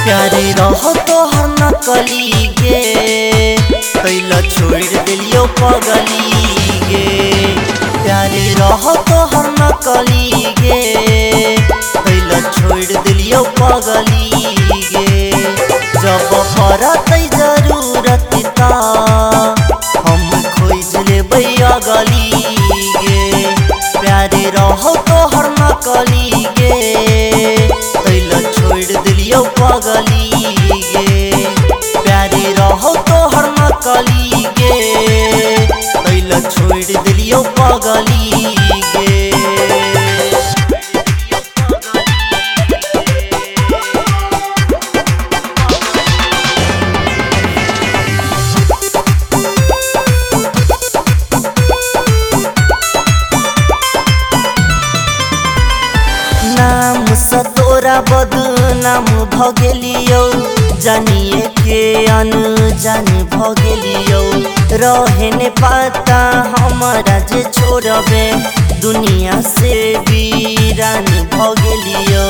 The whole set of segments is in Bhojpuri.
प्यारे रहो तोहर नकली गे कैला छोड़ दिलियो पगली गे। प्यारे रहो तोहर नकली गे कैला छोड़ दिलियो पगली गे। जब पड़त जरूरत ता हम खोज लेबै अगली गे। प्यारे रहो तोहर नकली गे कैला छोड़ दिलियो पगली गे। प्यारे रहो तोहर नकली गे कैला छोड़ दिलियो पगली गे। नाम से तोरा बदनाम भगेलियो जानिए के अनजान भगेलियो। रहे ने पता हमारा जे छोड़बे दुनिया से वीरान भगेलियो।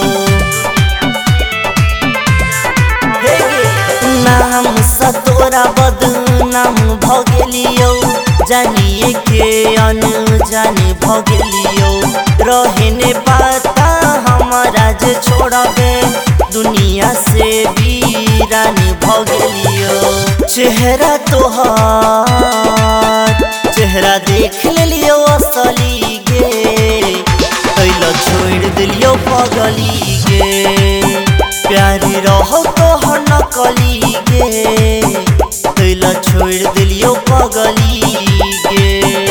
नाम से तोरा बदनाम भगेलियो जानिए के अनजान भगेलियो। रहे ने पता हमारा जे छोड़बे दुनिया से वीरान भगेलियो। चेहरा तोहार चेहरा देख लियो असली गे कैला छोड़ दिलियो पगली गे। प्यारे रहो तोहर नकली गे कैला छोड़ दिलियो पगली गे।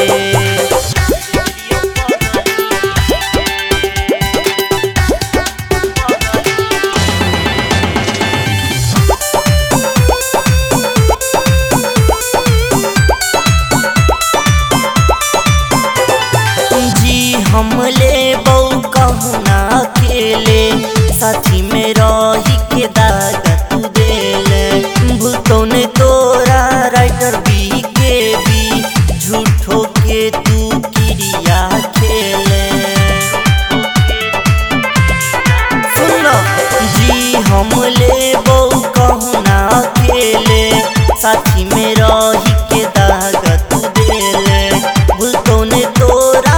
हम लेबौ कहूँ ना अकेले साथी में रही के दाग तू देले। भूलतो ने तोरा राइटर बी के भी झूठो के तू क्रिया खेले। सुन लो जी हम लेबौ कहूँ ना अकेले साथी में रही के दाग तू देले। भूलतो ने तोरा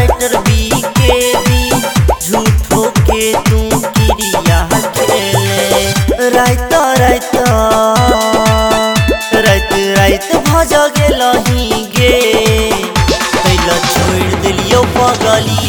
रात भज गेलही गे कैला छोड़ दिलियो पगली